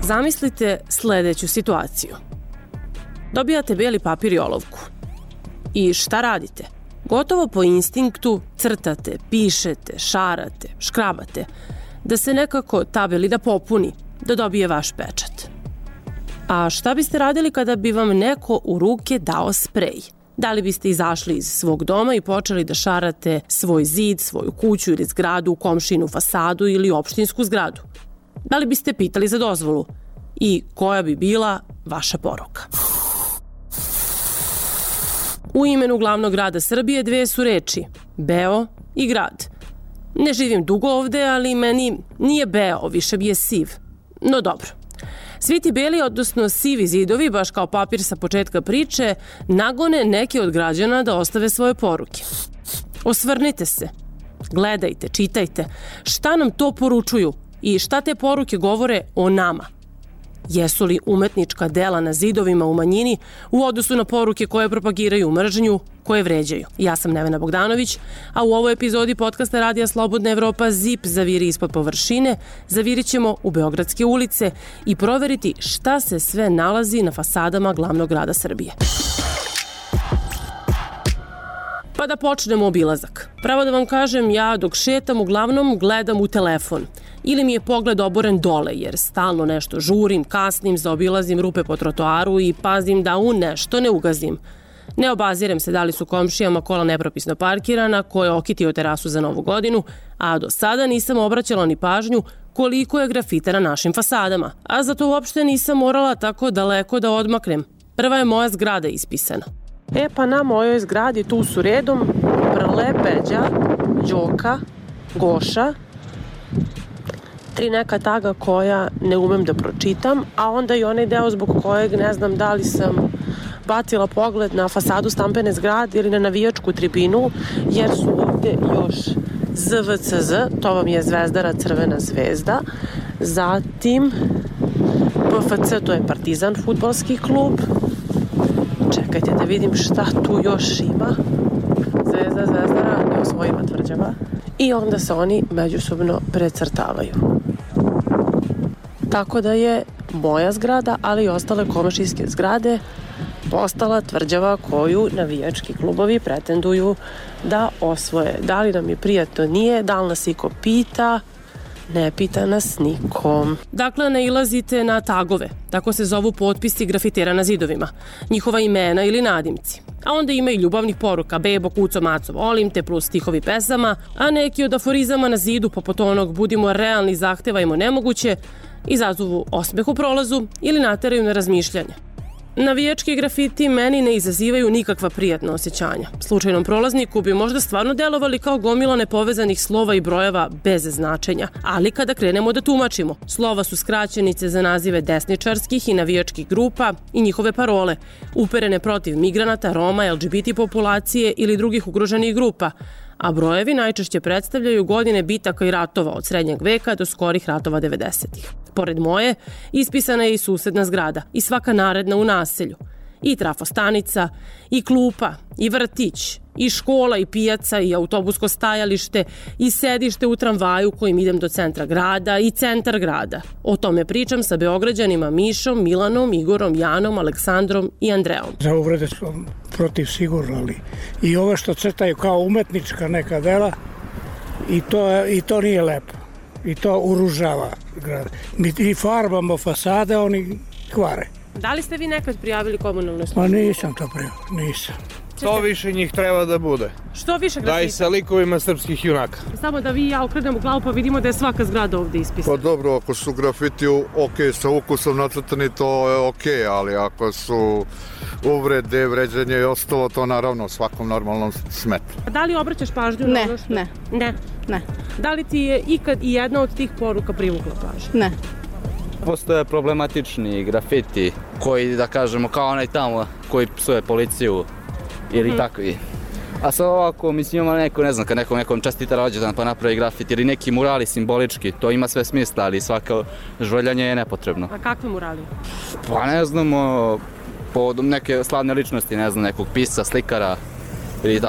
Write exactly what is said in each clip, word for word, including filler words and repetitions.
Zamislite sledeću situaciju. Dobijate beli papir i olovku. I šta radite? Gotovo po instinktu crtate, pišete, šarate, škrabate, da se nekako tabeli da popuni, da dobije vaš pečat. A šta biste radili kada bi vam neko u ruke dao sprej? Da li biste izašli iz svog doma i počeli da šarate svoj zid, svoju kuću ili zgradu, komšinu fasadu ili opštinsku zgradu? Da li biste pitali za dozvolu? I koja bi bila vaša poruka? U imenu glavnog grada Srbije dve su reči, beo i grad. Ne živim dugo ovde, ali meni nije beo, više bi je siv. No dobro. Svi ti beli, odnosno sivi zidovi, baš kao papir sa početka priče, nagone neke od građana da ostave svoje poruke. Osvrnite se, gledajte, čitajte, šta nam to poručuju i šta te poruke govore o nama. Jesu li umetnička dela na zidovima u manjini u odnosu na poruke koje propagiraju mržnju, koje vređaju? Ja sam Nevena Bogdanović, a u ovoj epizodi podcasta Radija Slobodna Evropa Zip zaviri ispod površine, zavirit ćemo u Beogradske ulice i proveriti šta se sve nalazi na fasadama glavnog grada Srbije. Pa da počnemo obilazak. Pravo da vam kažem, ja dok šetam uglavnom gledam u telefon. Ili mi je pogled oboren dole, jer stalno nešto žurim, kasnim, zaobilazim rupe po trotoaru i pazim da u nešto ne ugazim. Ne obazirem se da li su komšijama kola nepropisno parkirana, ko je okitio terasu za Novu godinu, a do sada nisam obraćala ni pažnju koliko je grafita na našim fasadama. A zato uopšte nisam morala tako daleko da odmaknem. Prva je moja zgrada ispisana. E pa na mojoj zgradi tu su redom Prle, Peđa, Đoka, Goša, tri neka taga koja ne umem da pročitam, a onda i onaj deo zbog kojeg ne znam da li sam bacila pogled na fasadu stampene zgrade ili na navijačku tribinu, jer su ovde još Z V C Z, to vam je Zvezdara Crvena zvezda, zatim P F C, to je Partizan fudbalski klub. Čekajte da vidim šta tu još ima. Zvezda, Zvezdara, neosvojiva tvrđava. I onda se oni međusobno precrtavaju. Tako da je moja zgrada, ali i ostale komšijske zgrade postala tvrđava koju navijački klubovi pretenduju da osvoje. Da li nam je prijatno, nije, da li nas iko pita, ne pita nas nikom. Dakle, nailazite na tagove, tako se zovu potpisi grafitera na zidovima, njihova imena ili nadimci. A onda ima i ljubavnih poruka, bebo, kuco, maco, volim te, plus stihovi pesama, a neki od aforizama na zidu poput onog budimo realni, zahtevajmo nemoguće, izazovu osmeh u prolazu ili nateraju na razmišljanje. Navijački grafiti meni ne izazivaju nikakva prijatna osjećanja. Slučajnom prolazniku bi možda stvarno delovali kao gomila nepovezanih slova i brojeva bez značenja. Ali kada krenemo da tumačimo, slova su skraćenice za nazive desničarskih i navijačkih grupa i njihove parole, uperene protiv migranata, Roma, L G B T populacije ili drugih ugroženih grupa, a brojevi najčešće predstavljaju godine bitaka i ratova od srednjeg veka do skorih ratova devedesetih. Pored moje, ispisana je i susedna zgrada i svaka naredna u naselju. I trafostanica, i klupa, i vrtić, i škola, i pijaca, i autobusko stajalište, i sedište u tramvaju kojim idem do centra grada, i centar grada. O tome pričam sa Beograđanima Mišom, Milanom, Igorom, Janom, Aleksandrom i Andreom. Za uvrede smo protiv sigurno, ali i ove što crtaju kao umetnička neka dela, i to, i to nije lepo. I to uružava grad. Mi i farbamo fasade, oni kvare. Da li ste vi nekad prijavili komunalnu službu? Pa nisam to prijavio, nisam. Što više njih treba da bude. Što više grafita? Da i sa likovima srpskih junaka. Samo da vi i ja okrenemo glavu pa vidimo da je svaka zgrada ovde ispisana. Pa dobro, ako su grafiti ok, sa ukusom nacrtani, to je ok, ali ako su uvrede, vređanje i ostalo, to naravno svakom normalnom smeta. Da li obraćaš pažnju ne, na ono što... Ne, ne. Ne. Da li ti je ikad i jedna od tih poruka privukla pažnju? Ne. Postoje problematični grafiti koji, da kažemo, kao onaj tamo koji psuje policiju ili hmm. takvi. A sad ovako, mislim, ima neko, ne znam, kad nekom nekom čestita rođendan pa napravi grafit ili neki murali simbolički, to ima sve smisla, ali svako žvaljanje je nepotrebno. A kakve murali? Pa ne znamo, povodom neke slavne ličnosti, ne znam, nekog pisca, slikara ili tako.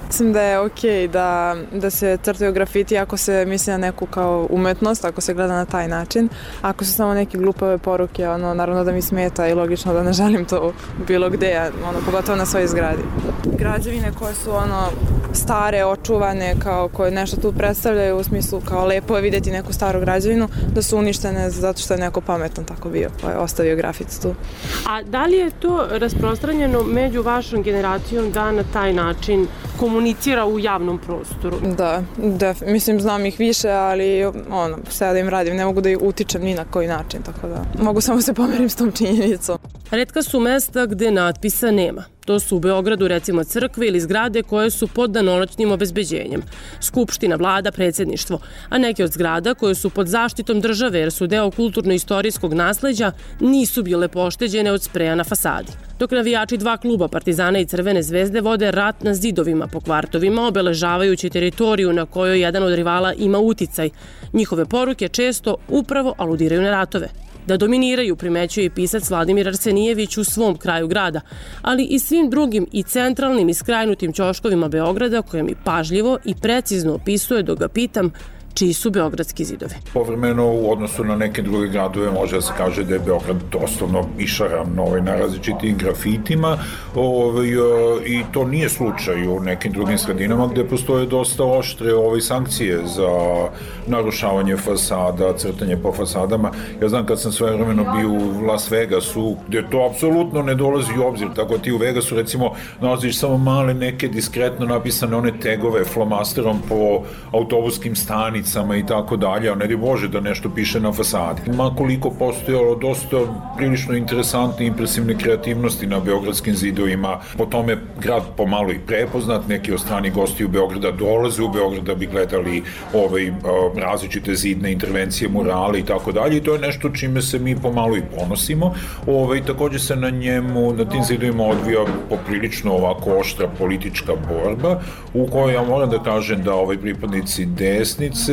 Mislim da je okej da, da se crtaju grafiti ako se misli na neku kao umetnost, ako se gleda na taj način. Ako su samo neke glupave poruke, ono, naravno da mi smeta i logično da ne želim to bilo gde, ono, pogotovo na svojoj zgradi. Građevine koje su ono stare, očuvane, kao koje nešto tu predstavljaju u smislu kao lepo je vidjeti neku staru građevinu, da su uništene zato što je neko pametan tako bio, pa je ostavio grafit tu. A da li je to rasprostranjeno među vašom generacijom da na taj način komunicira u javnom prostoru? Da, da, mislim znam ih više, ali ono, sve da im radim, ne mogu da ih utičem ni na koji način, tako da mogu samo se pomerim s tom činjenicom. Retka su mesta gde natpisa nema. To su u Beogradu recimo crkve ili zgrade koje su pod danonoćnim obezbeđenjem. Skupština, vlada, predsjedništvo, a neke od zgrada koje su pod zaštitom države jer su deo kulturno-istorijskog nasleđa nisu bile pošteđene od spreja na fasadi. Dok navijači dva kluba, Partizana i Crvene zvezde, vode rat na zidovima po kvartovima, obeležavajući teritoriju na kojoj jedan od rivala ima uticaj. Njihove poruke često upravo aludiraju na ratove. Da dominiraju, primećuje i pisac Vladimir Arsenijević u svom kraju grada, ali i svim drugim i centralnim i skrajnutim ćoškovima Beograda koje mi pažljivo i precizno opisuje dok ga pitam čiji su beogradski zidovi. Povremeno u odnosu na neke druge gradove može da se kaže da je Beograd doslovno išaran ovaj, na različitim grafitima ovaj, i to nije slučaj u nekim drugim sredinama gde postoje dosta oštre ovaj, sankcije za narušavanje fasada, crtanje po fasadama. Ja znam kad sam svojevremeno bio u Las Vegasu gde to apsolutno ne dolazi u obzir, tako ti u Vegasu recimo nalaziš samo male neke diskretno napisane one tegove flomasterom po autobuskim stanicama i tako dalje, a ne di Bože da nešto piše na fasadi. Ma koliko postojalo dosta prilično interesantne i impresivne kreativnosti na beogradskim zidovima, po tome grad pomalo i prepoznat, neki od strani gosti u Beograda dolaze u Beograd da bi gledali ovaj, različite zidne intervencije, murale i tako dalje i to je nešto čime se mi pomalo i ponosimo. Ovaj, takođe se na njemu, na tim zidovima odvija poprilično ovako oštra politička borba u kojoj ja moram da kažem da ovaj pripadnici desnice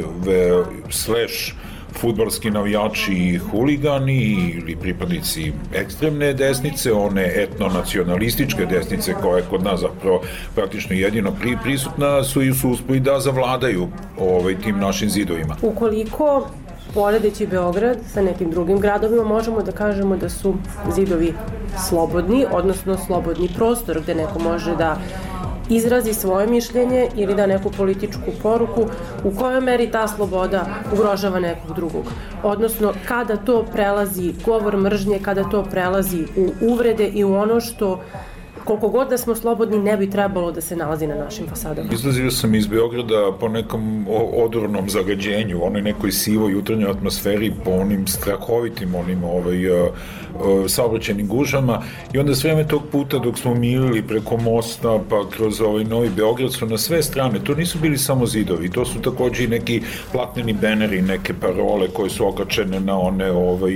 ve, slash fudbalski navijači i huligani ili pripadnici ekstremne desnice, one etno-nacionalističke desnice koja je kod nas zapravo praktično jedino pri, prisutna su i su uspeli da zavladaju ovaj, tim našim zidovima. Ukoliko poredeći Beograd sa nekim drugim gradovima možemo da kažemo da su zidovi slobodni, odnosno slobodni prostor gde neko može da izrazi svoje mišljenje ili da neku političku poruku, u kojoj meri ta sloboda ugrožava nekog drugog. Odnosno, kada to prelazi govor mržnje, kada to prelazi u uvrede i u ono što koliko god da smo slobodni ne bi trebalo da se nalazi na našim fasadama. Izlazio sam iz Beograda po nekom odornom zagađenju, onoj nekoj sivoj jutarnjoj atmosferi, po onim strahovitim onim ovaj, uh, uh, saobraćajnim gužama i onda sve vreme tog puta dok smo milili preko mosta pa kroz ovaj Novi Beograd su na sve strane, to nisu bili samo zidovi, to su takođe i neki platneni beneri, neke parole koje su okačene na one ovaj,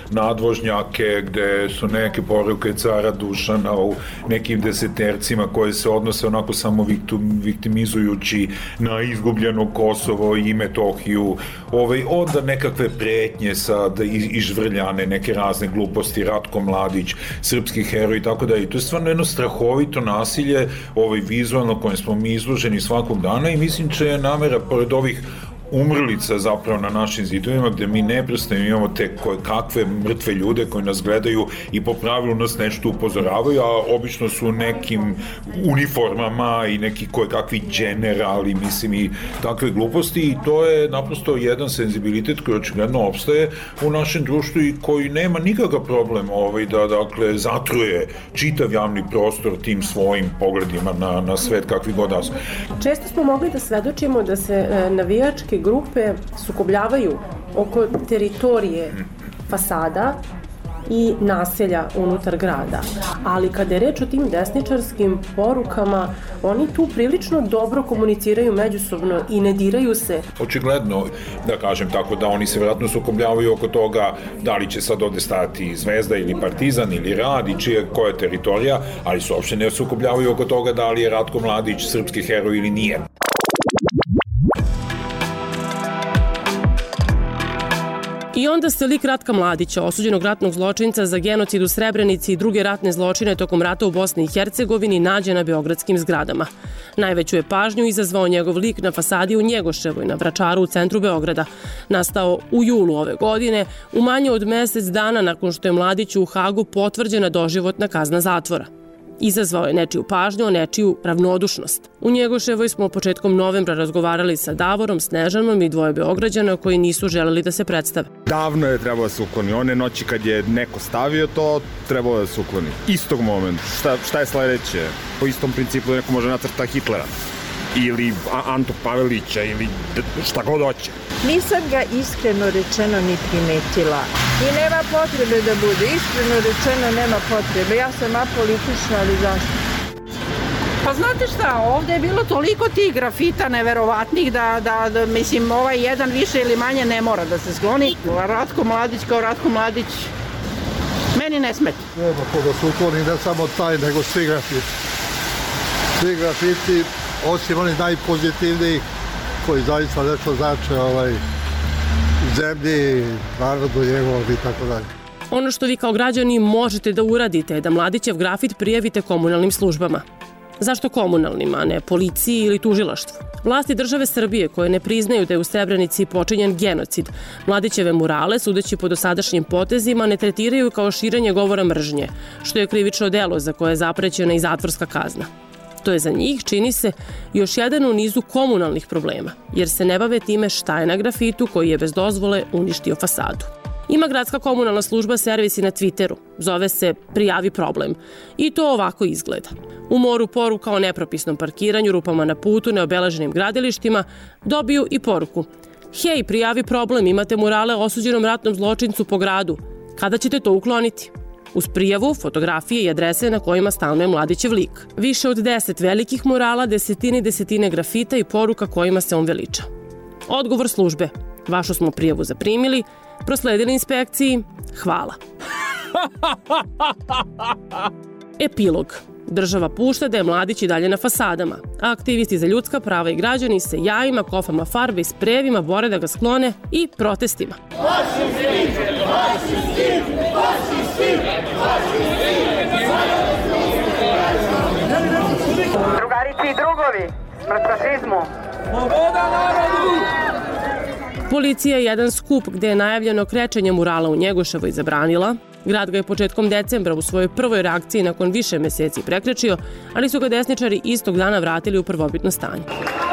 nadvožnjake gde su neke poruke cara Dušana u nekim desetercima koje se odnose onako samo viktimizujući na izgubljeno Kosovo i Metohiju, ovaj, onda nekakve pretnje sad ižvrljane, neke razne gluposti, Ratko Mladić, srpski heroj i tako da i to je stvarno jedno strahovito nasilje ovaj, vizualno kojem smo mi izloženi svakog dana i mislim će je namera pored ovih umrlica zapravo na našim zidovima gde mi neprestano imamo te koje, kakve mrtve ljude koji nas gledaju i po pravilu nas nešto upozoravaju, a obično su nekim uniformama i neki koje kakvi generali, mislim i takve gluposti i to je naprosto jedan senzibilitet koji očigledno opstaje u našem društvu i koji nema nikakav problem ovaj, da dakle zatruje čitav javni prostor tim svojim pogledima na, na svet kakvi god da su. Često smo mogli da svedočimo da se e, navijačke grupe sukobljavaju oko teritorije fasada i naselja unutar grada. Ali kada je reč o tim desničarskim porukama, oni tu prilično dobro komuniciraju međusobno i ne diraju se. Očigledno, da kažem tako, da oni se vjerojatno sukobljavaju oko toga da li će sad ovde stajati Zvezda ili Partizan ili Rad i čija koja je teritorija, ali se uopšte ne sukobljavaju oko toga da li je Ratko Mladić srpski heroj ili nije. I onda se lik Ratka Mladića, osuđenog ratnog zločinca za genocid u Srebrenici i druge ratne zločine tokom rata u Bosni i Hercegovini, nađe na beogradskim zgradama. Najveću je pažnju izazvao njegov lik na fasadi u Njegoševoj, na Vračaru u centru Beograda. Nastao u julu ove godine, u manje od mesec dana nakon što je Mladiću u Hagu potvrđena doživotna kazna zatvora. Izazvao je nečiju pažnju, a nečiju ravnodušnost. U Njegoševoj smo početkom novembra razgovarali sa Davorom, Snežanom i dvoje Beograđana koji nisu želeli da se predstave. Davno je trebalo da se ukloni. One noći kad je neko stavio to, trebalo da se ukloni. Istog momenta. Šta, šta je sledeće? Po istom principu da neko može nacrta Hitlera. Ili Antu Pavelića, ili šta god hoće. Nisam ga iskreno rečeno ni primetila. I nema potrebe da bude. Iskreno rečeno nema potrebe. Ja sam apolitična, ali zašto? Pa znate šta, ovde je bilo toliko tih grafita neverovatnih da, da, da mislim, ovaj jedan više ili manje ne mora da se skloni. Ratko Mladić kao Ratko Mladić, meni ne smeta. Nema ko da se ukloni, ne samo taj, nego svi grafiti. Svi grafiti, osim onih najpozitivnijih, koji zaista nešto znače ovaj, zemlji, narodu njegovom i tako dalje. Ono što vi kao građani možete da uradite je da Mladićev grafit prijavite komunalnim službama. Zašto komunalnim, a ne policiji ili tužilaštvu? Vlasti države Srbije koje ne priznaju da je u Srebrenici počinjen genocid, Mladićeve murale, sudeći po dosadašnjim potezima, ne tretiraju kao širenje govora mržnje, što je krivično delo za koje je zaprećena i zatvorska kazna. To je za njih, čini se, još jedan u nizu komunalnih problema, jer se ne bave time šta je na grafitu koji je bez dozvole uništio fasadu. Ima gradska komunalna služba servisi na Twitteru, zove se Prijavi problem. I to ovako izgleda. U moru poruka o nepropisnom parkiranju, rupama na putu, neobeleženim gradilištima, dobiju i poruku: hej, prijavi problem, imate murale osuđenom ratnom zločincu po gradu. Kada ćete to ukloniti? Uz prijavu, fotografije i adrese na kojima stanuje Mladićev lik. Više od deset velikih murala, desetine i desetine grafita i poruka kojima se on veliča. Odgovor službe: vašu smo prijavu zaprimili, prosledili inspekciji, hvala. Epilog. Država pušta da je Mladić i dalje na fasadama, a aktivisti za ljudska prava i građani se jajima, kofama farbe i sprejevima bore da ga sklone i protestima. Drugarici i drugovi, smrt fašizmu. Sloboda narodu! Policija je jedan skup gde je najavljeno krečenje murala u Njegoševoj zabranila. Grad ga je početkom decembra u svojoj prvoj reakciji nakon više meseci prekrečio, ali su ga desničari istog dana vratili u prvobitno stanje.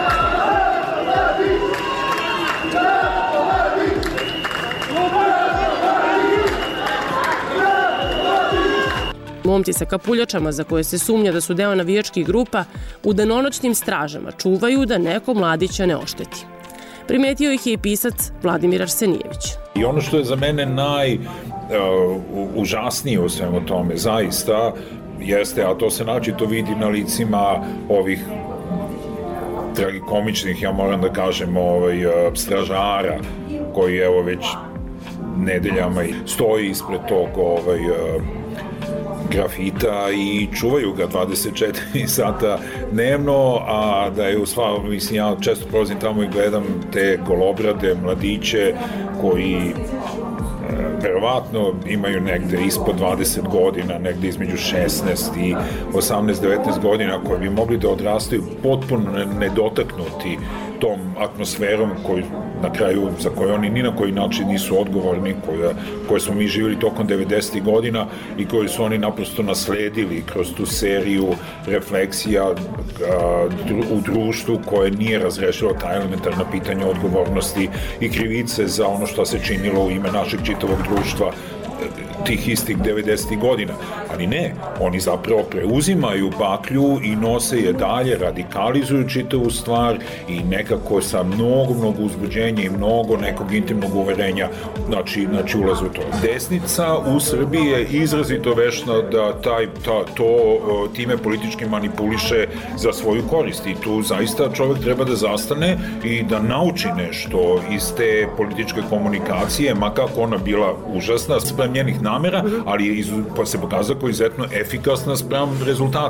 Momci sa kapuljačama, za koje se sumnja da su deo navijačkih grupa, u danonoćnim stražama čuvaju da neko Mladića ne ošteti. Primetio ih je i pisac Vladimir Arsenijević. I ono što je za mene najužasnije u svemu tome, zaista, jeste, a to se naočito vidi na licima ovih tragikomičnih, ja moram da kažem, ovaj, stražara, koji evo već nedeljama stoji ispred tog ovaj, grafita i čuvaju ga dvadeset četiri sata dnevno, a da je u sva, mislim, ja često prolazim tamo i gledam te golobrade mladiće koji verovatno imaju negde ispod dvadeset godina, negde između šesnaest i osamnaest devetnaest godina, koji bi mogli da odrastaju potpuno nedotaknuti tom atmosferom koju, na kraju, za koju oni ni na koji način nisu odgovorni, koje, koje smo mi živjeli tokom devedesetih godina i koje su oni naprosto nasledili kroz tu seriju refleksija a, dru, u društvu koje nije razrešilo ta elementarna pitanja odgovornosti i krivice za ono što se činilo u ime našeg čitavog društva tih istih devedesetih godina. Ali ne, oni zapravo preuzimaju baklju i nose je dalje, radikalizuju čitavu stvar i nekako sa mnogo, mnogo uzbuđenja i mnogo nekog intimnog uverenja, znači, znači ulaze u to. Desnica u Srbiji je izrazito vešna da taj, ta, to time politički manipuliše za svoju korist i tu zaista čovjek treba da zastane i da nauči nešto iz te političke komunikacije, makako ona bila užasna sprem njenih namera, ali je pa se pokazao kao izuzetno efikasna sprem rezultata.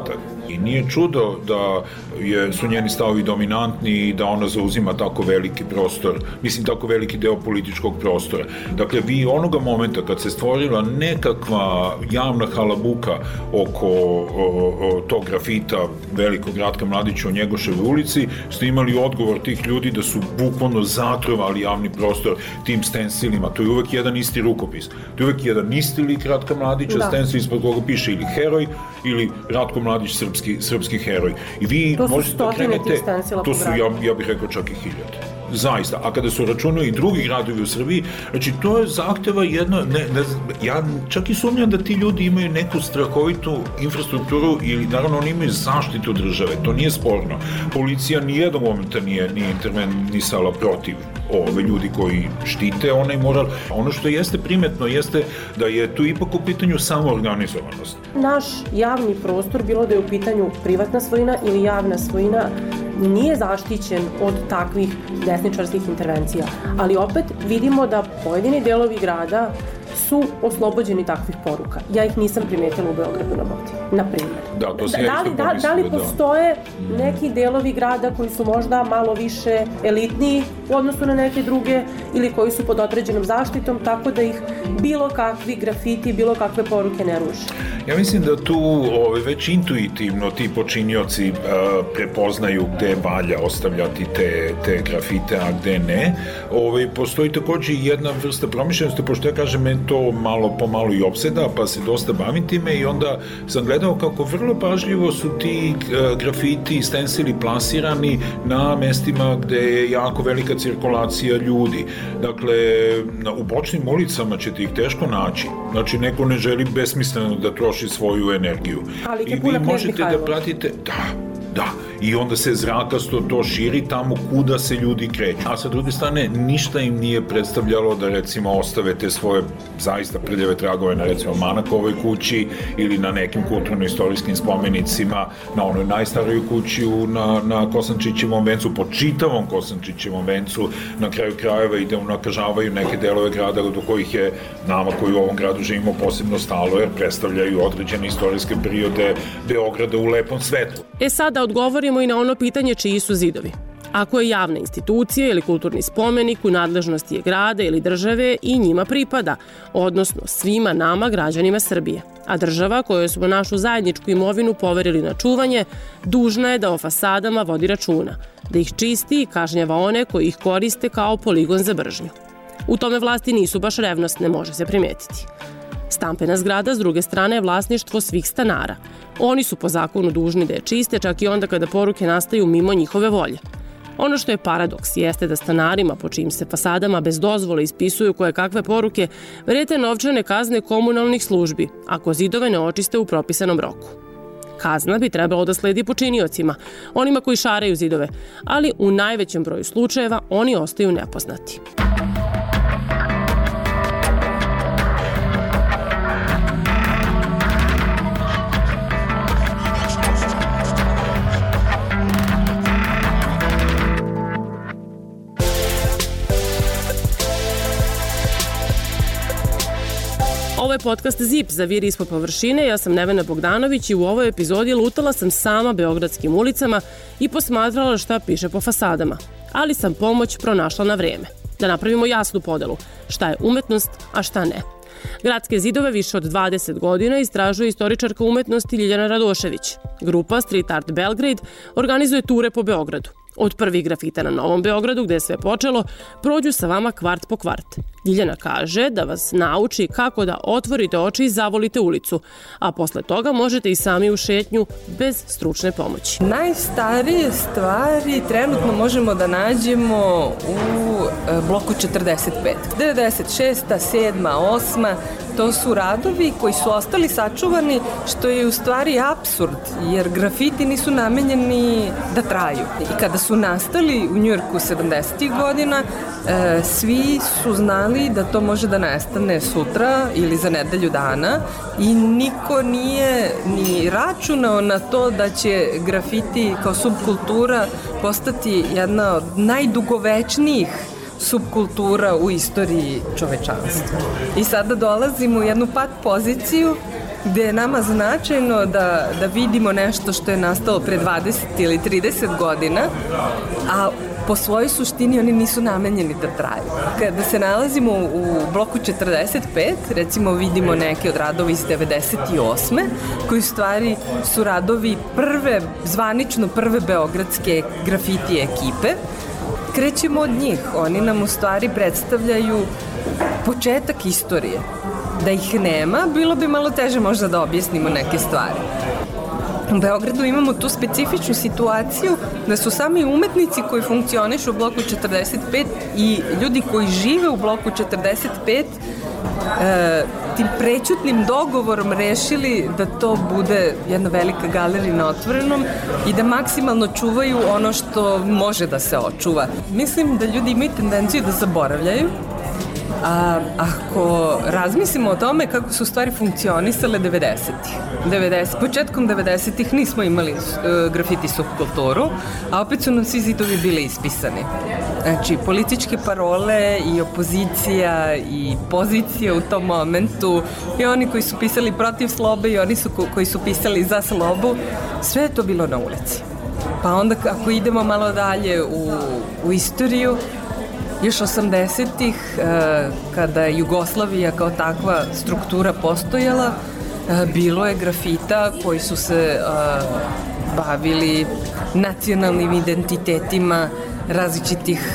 I nije čudo da je, su njeni stavovi dominantni i da ona zauzima tako veliki prostor, mislim tako veliki deo političkog prostora. Dakle, vi onoga momenta kad se stvorila nekakva javna halabuka oko o, o, tog grafita velikog Ratka Mladića u Njegoševoj ulici, ste imali odgovor tih ljudi da su bukvalno zatrovali javni prostor tim stensilima. To je uvek jedan isti rukopis. To je uvek jedan isti lik Ratka Mladića, da. Stensil ispod koga piše ili heroj ili Ratko Mladić srpski, srpski heroj. I vi možete da krenete, to su, ja, ja bih rekao, čak i hiljade. Zaista. A kada su računali i drugi gradovi u Srbiji, znači to je zahteva jedna, ne, ne, ja čak i sumnjam da ti ljudi imaju neku strahovitu infrastrukturu ili naravno oni imaju zaštitu države, to nije sporno. Policija nijednog momenta nije, nije intervenisala protiv ove ljudi koji štite onaj moral. Ono što jeste primetno jeste da je tu ipak u pitanju samoorganizovanost. Naš javni prostor, bilo da je u pitanju privatna svojina ili javna svojina, nije zaštićen od takvih desničarskih intervencija. Ali opet vidimo da pojedini delovi grada su oslobođeni takvih poruka. Ja ih nisam primetila u Beogradu na vodi, na primjer. Da, to se da, ja li, da, da li postoje da. neki delovi grada koji su možda malo više elitniji u odnosu na neke druge ili koji su pod određenom zaštitom, tako da ih bilo kakvi grafiti, bilo kakve poruke ne ruše? Ja mislim da tu ove, već intuitivno ti počinioci a, prepoznaju gde valja ostavljati te, te grafite, a gde ne. Ove, postoji takođe jedna vrsta promišljenosti, pošto ja kažem, me to malo po malo i opseda, pa se dosta bavim time i onda sam gledao kako vrlo pažljivo su ti a, grafiti i stensili plasirani na mestima gde je jako velika cirkulacija ljudi. Dakle, na, u bočnim ulicama ćete ih teško naći. Znači, neko ne želi besmisleno da troši svoju energiju. Ali i vi možete da pratite, da, da, i onda se zrakasto to širi tamo kuda se ljudi kreću. A sa druge strane, ništa im nije predstavljalo da recimo ostave te svoje zaista prljave tragove na recimo Manakovoj kući ili na nekim kulturno-istorijskim spomenicima, na onoj najstarijoj kući na, na Kosančićevom vencu, po čitavom Kosančićevom vencu, na kraju krajeva i da unakažavaju neke delove grada do kojih je nama koji u ovom gradu živimo posebno stalo, jer predstavljaju određene istorijske periode Beograda u lepom svetlu. E sada odgovorimo i na ono pitanje čiji su zidovi. Ako je javna institucija ili kulturni spomenik u nadležnosti je grada ili države i njima pripada, odnosno svima nama, građanima Srbije. A država kojoj smo našu zajedničku imovinu poverili na čuvanje, dužna je da o fasadama vodi računa, da ih čisti i kažnjava one koji ih koriste kao poligon za mržnju. U tome vlasti nisu baš revnosne, može se primetiti. Stampena zgrada, s druge strane, je vlasništvo svih stanara. Oni su po zakonu dužni da je čiste, čak i onda kada poruke nastaju mimo njihove volje. Ono što je paradoks jeste da stanarima po čijim se fasadama bez dozvole ispisuju koje kakve poruke vrete novčane kazne komunalnih službi ako zidove ne očiste u propisanom roku. Kazna bi trebalo da sledi počiniocima, onima koji šaraju zidove, ali u najvećem broju slučajeva oni ostaju nepoznati. Ovo je podcast Zip, zaviri ispod površine, ja sam Nevena Bogdanović i u ovoj epizodi lutala sam sama beogradskim ulicama i posmatrala šta piše po fasadama. Ali sam pomoć pronašla na vreme. Da napravimo jasnu podelu, šta je umetnost, a šta ne. Gradske zidove više od dvadeset godina istražuje istoričarka umetnosti Ljiljana Radošević. Grupa Street Art Belgrade organizuje ture po Beogradu. Od prvih grafita na Novom Beogradu, gde je sve počelo, prođu sa vama kvart po kvart. Ljiljana kaže da vas nauči kako da otvorite oči i zavolite ulicu, a posle toga možete i sami u šetnju bez stručne pomoći. Najstarije stvari trenutno možemo da nađemo u bloku četrdeset pet. devedeset šesta, sedma, osma, to su radovi koji su ostali sačuvani, što je u stvari apsurd, jer grafiti nisu namenjeni da traju. I kada su nastali u Njujorku sedamdesetih godina, e, svi su znali da to može da nestane sutra ili za nedelju dana i niko nije ni računao na to da će grafiti kao subkultura postati jedna od najdugovečnijih subkultura u istoriji čovečanstva. I sada dolazimo u jednu pat poziciju gde je nama značajno da, da vidimo nešto što je nastalo pre dvadeset ili trideset godina, a po svojoj suštini oni nisu namenjeni da traju. Kada se nalazimo u bloku četrdeset pet, recimo vidimo neke od radova iz devedeset osme, koji u stvari su radovi prve, zvanično prve beogradske grafiti ekipe. Krećemo od njih, oni nam u stvari predstavljaju početak istorije. Da ih nema, bilo bi malo teže možda da objasnimo neke stvari. U Beogradu imamo tu specifičnu situaciju da su sami umetnici koji funkcionišu u bloku četrdeset pet i ljudi koji žive u bloku četrdeset pet e, tim prećutnim dogovorom rešili da to bude jedna velika galerija na otvorenom i da maksimalno čuvaju ono što može da se očuva. Mislim da ljudi imaju tendenciju da zaboravljaju. A ako razmislimo o tome kako su stvari funkcionisale devedesetih. devedeset, početkom devedesetih nismo imali uh, grafiti subkulturu, a opet su nam svi zidovi bili ispisani. Znači, političke parole i opozicija i pozicija u tom momentu i oni koji su pisali protiv slobe i oni su ko, koji su pisali za slobu, sve je to bilo na ulici. Pa onda ako idemo malo dalje u, u istoriju, još osamdesetih, kada je Jugoslavija kao takva struktura postojala, bilo je grafita koji su se bavili nacionalnim identitetima različitih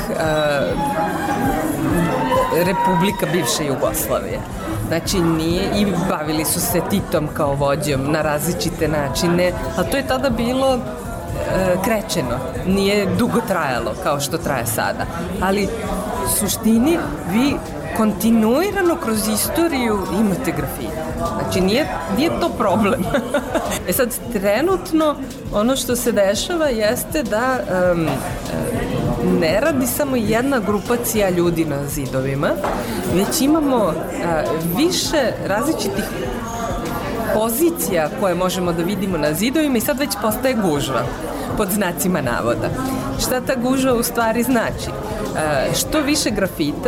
republika bivše Jugoslavije. Znači, nije, i bavili su se Titom kao vođom na različite načine, a to je tada bilo krećeno, nije dugo trajalo kao što traje sada, ali u suštini vi kontinuirano kroz istoriju imate grafite. Znači, nije, nije to problem. E sad, trenutno ono što se dešava jeste da um, ne radi samo jedna grupacija ljudi na zidovima, već imamo uh, više različitih pozicija koje možemo da vidimo na zidovima i sad već postaje gužva, pod znacima navoda. Šta ta gužva u stvari znači? E, što više grafita,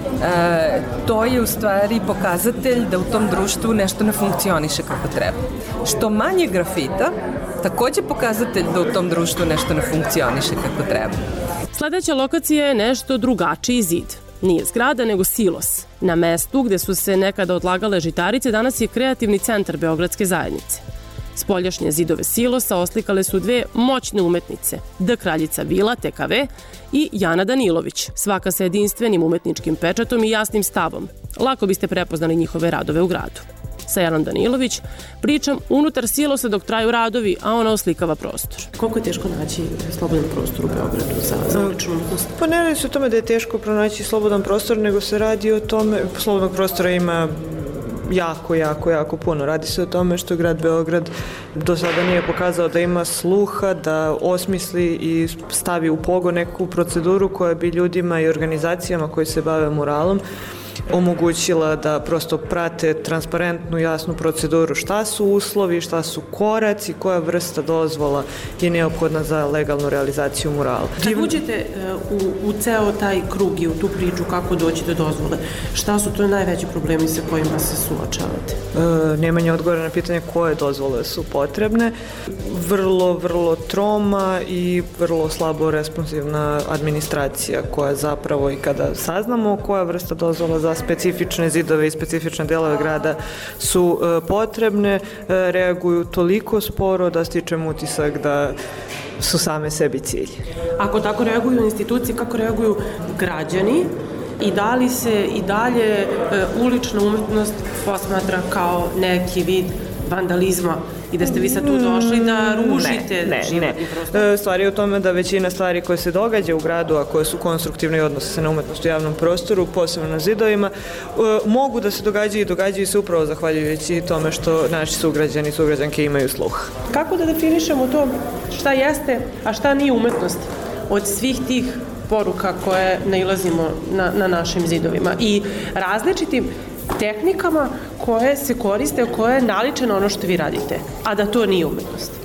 e, to je u stvari pokazatelj da u tom društvu nešto ne funkcioniše kako treba. Što manje grafita, takođe pokazatelj da u tom društvu nešto ne funkcioniše kako treba. Sledeća lokacija je nešto drugačiji zid. Nije zgrada, nego silos. Na mestu gde su se nekada odlagale žitarice, danas je kreativni centar Beogradske zajednice. Spoljašnje zidove silosa oslikale su dve moćne umetnice, D. Kraljica Vila, T K V, i Jana Danilović, svaka sa jedinstvenim umetničkim pečatom i jasnim stavom. Lako biste prepoznali njihove radove u gradu. Sa Janom Danilović pričam unutar silosa dok traju radovi, a ona oslikava prostor. Koliko je teško naći slobodan prostor u Beogradu za, za uličnu umetnost? Pa ne radi se o tome da je teško pronaći slobodan prostor, nego se radi o tome, slobodnog prostora ima jako, jako, jako puno. Radi se o tome što grad Beograd do sada nije pokazao da ima sluha, da osmisli i stavi u pogon neku proceduru koja bi ljudima i organizacijama koji se bave muralom omogućila da prosto prate transparentnu, jasnu proceduru šta su uslovi, šta su koraci, koja vrsta dozvola je neophodna za legalnu realizaciju murala. Kad uđete u, u ceo taj krug i u tu priču kako doći do dozvole, šta su to najveći problemi sa kojima se suočavate? E, nemanje odgovora na pitanje koje dozvole su potrebne, vrlo, vrlo troma i vrlo slabo responsivna administracija koja zapravo i kada saznamo koja vrsta dozvola za specifične zidove i specifične delove grada su e, potrebne, e, reaguju toliko sporo da stičem utisak da su same sebi cilj. Ako tako reaguju institucije, kako reaguju građani i da li se i dalje e, ulična umetnost posmatra kao neki vid vandalizma i da ste vi sad tu došli da ružite ne, životni prostor? Ne, stvar je u tome da većina stvari koje se događa u gradu, a koje su konstruktivne i odnose se na umetnost u javnom prostoru, posebno na zidovima, mogu da se događaju i događaju se upravo zahvaljujući tome što naši sugrađani i sugrađanke imaju sluh. Kako da definišemo to šta jeste, a šta nije umetnost od svih tih poruka koje nailazimo na, na našim zidovima i različitim tehnikama koje se koriste, koje naliče na ono što vi radite, a da to nije umetnost?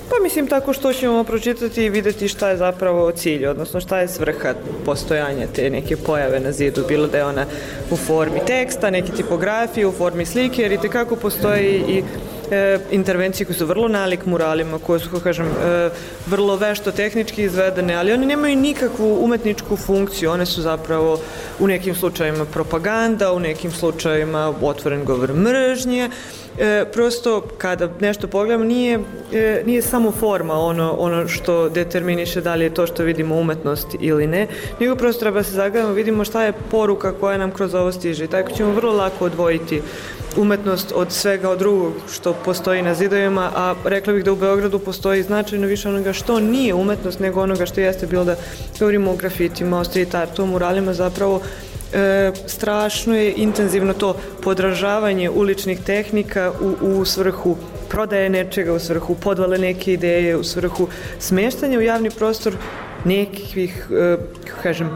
Pa mislim tako što ćemo pročitati i videti šta je zapravo cilj, odnosno šta je svrha postojanja te neke pojave na zidu, bilo da je ona u formi teksta, neke tipografije, u formi slike, jer i tekako postoji i e, intervencije koje su vrlo nalik muralima, koje su, kako kažem, e, vrlo vešto tehnički izvedene, ali one nemaju nikakvu umetničku funkciju, one su zapravo u nekim slučajevima propaganda, u nekim slučajevima otvoren govor mržnje. E, prosto kada nešto pogledamo nije, e, nije samo forma ono, ono što determiniše da li je to što vidimo umetnost ili ne, nego prosto treba se zagledamo, vidimo šta je poruka koja nam kroz ovo stiže i tako ćemo vrlo lako odvojiti umetnost od svega od drugog što postoji na zidovima, a rekla bih da u Beogradu postoji značajno više onoga što nije umetnost nego onoga što jeste, bilo da govorimo o grafitima, o street artu, o muralima, zapravo E, strašno je intenzivno to podražavanje uličnih tehnika u, u svrhu prodaje nečega, u svrhu podvale neke ideje, u svrhu smeštanja u javni prostor nekih, e, kako kažem,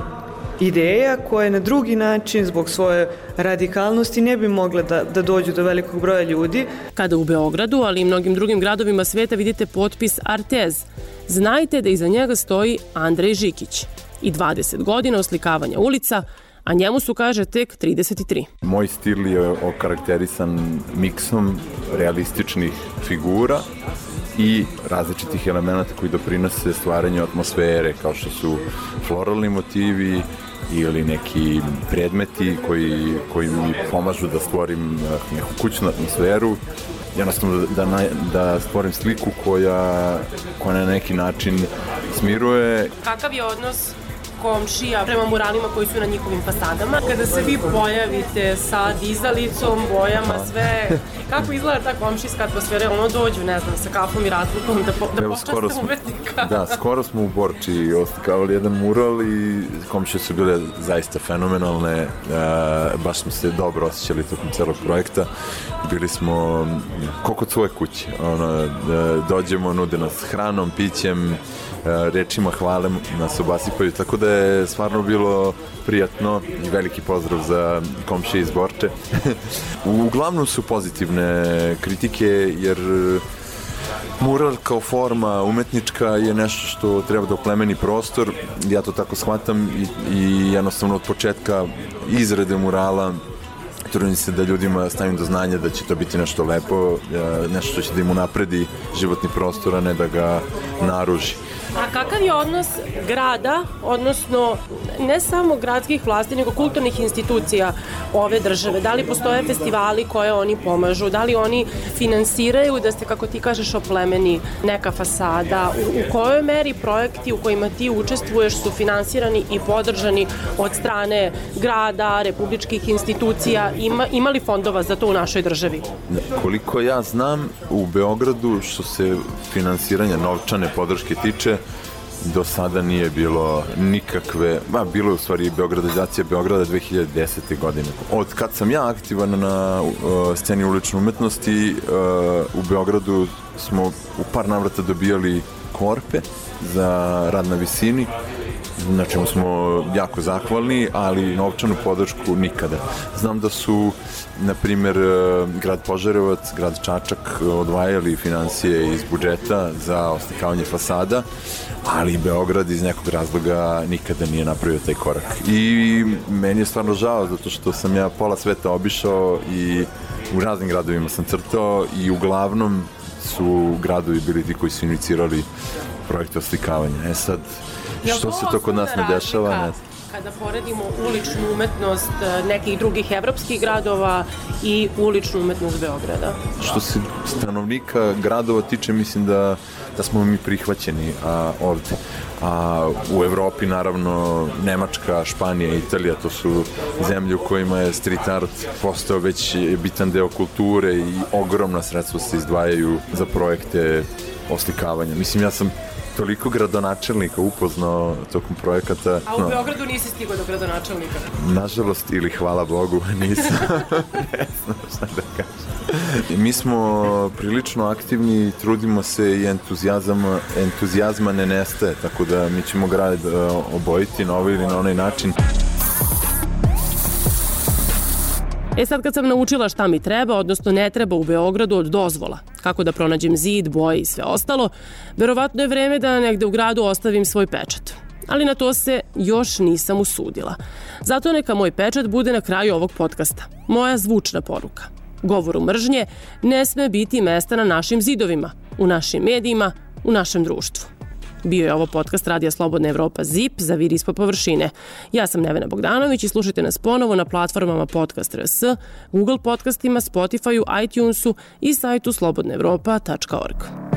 ideja koje na drugi način zbog svoje radikalnosti ne bi mogle da, da dođu do velikog broja ljudi. Kada u Beogradu, ali i mnogim drugim gradovima sveta vidite potpis Artez, znajte da iza njega stoji Andrej Žikić i dvadeset godina oslikavanja ulica, a njemu su, kaže, tek trideset tri. Moj stil je okarakterisan miksom realističnih figura i različitih elemenata koji doprinose stvaranju atmosfere, kao što su floralni motivi ili neki predmeti koji, koji mi pomažu da stvorim neku kućnu atmosferu, jednostavno da, da, da stvorim sliku koja, koja na neki način smiruje. Kakav je odnos komšija prema muralima koji su na njihovim fasadama? Kada se vi pojavite sa dizalicom, bojama, sve, kako izgleda ta komšijska atmosfera? Ono dođu, ne znam, sa kafom i razlukom da, po, da počaste umetnika. Da, skoro smo u Borči oslikavali jedan mural i komšije su bile zaista fenomenalne, e, baš smo se dobro osjećali tokom celog projekta. Bili smo ko kod svoje kuće, ono, dođemo, nude nas hranom, pićem, rečima hvale nas obasipaju, tako da je stvarno bilo prijatno i veliki pozdrav za komšije iz Borče. Uglavnom su pozitivne kritike, jer mural kao forma umetnička je nešto što treba da oplemeni prostor, ja to tako shvatam i, i jednostavno od početka izrade murala trudim se da ljudima stavim do znanja da će to biti nešto lepo, nešto što će da im unapredi životni prostor, a ne da ga naruži. A kakav je odnos grada, odnosno ne samo gradskih vlasti, nego kulturnih institucija ove države? Da li postoje festivali koje oni pomažu? Da li oni finansiraju da ste, kako ti kažeš, oplemeni neka fasada? U, u kojoj meri projekti u kojima ti učestvuješ su finansirani i podržani od strane grada, republičkih institucija? Ima, ima li fondova za to u našoj državi? Koliko ja znam, u Beogradu što se finansiranja novčane podrške tiče, do sada nije bilo nikakve, ba, bilo je u stvari beogradizacija Beograda dve hiljade desete. godine. Od kad sam ja aktivan na uh, sceni ulične umetnosti, uh, u Beogradu smo u par navrata dobijali korpe za rad na visini, na čemu smo jako zahvalni, ali novčanu podršku nikada. Znam da su, na primjer, grad Požarevac, grad Čačak odvajali financije iz budžeta za oslikavanje fasada, ali Beograd iz nekog razloga nikada nije napravio taj korak. I meni je stvarno žao, zato što sam ja pola sveta obišao i u raznim gradovima sam crtao i uglavnom su gradovi bili ti koji su inicirali projekte oslikavanja. E sad, što se to kod nas ne dešava? Ne. Kada poredimo uličnu umetnost nekih drugih evropskih gradova i uličnu umetnost Beograda? Što se stanovnika gradova tiče, mislim da, da smo mi prihvaćeni a, ovde. A u Evropi, naravno, Nemačka, Španija, Italija, to su zemlje u kojima je street art postao već bitan deo kulture i ogromna sredstva se izdvajaju za projekte oslikavanja. Mislim, ja sam toliko gradonačelnika upoznao tokom projekata. A u no, Beogradu nisi stigao do gradonačelnika? Nažalost, ili hvala Bogu, nisam. Ne znam šta da kažem. Mi smo prilično aktivni, trudimo se i entuzijazma, entuzijazma ne nestaje, tako da mi ćemo grad obojiti na ovaj ili na onaj način. E sad kad sam naučila šta mi treba, odnosno ne treba u Beogradu od dozvola, kako da pronađem zid, boje i sve ostalo, verovatno je vreme da negde u gradu ostavim svoj pečat. Ali na to se još nisam usudila. Zato neka moj pečat bude na kraju ovog podcasta. Moja zvučna poruka. Govoru mržnje ne sme biti mesta na našim zidovima, u našim medijima, u našem društvu. Bio je ovo podcast Radija Slobodna Evropa ZIP, Zaviri ispod površine. Ja sam Nevena Bogdanović i slušajte nas ponovo na platformama Podcast R S, Google podcastima, Spotifyu, iTunesu i sajtu slobodna evropa tačka org.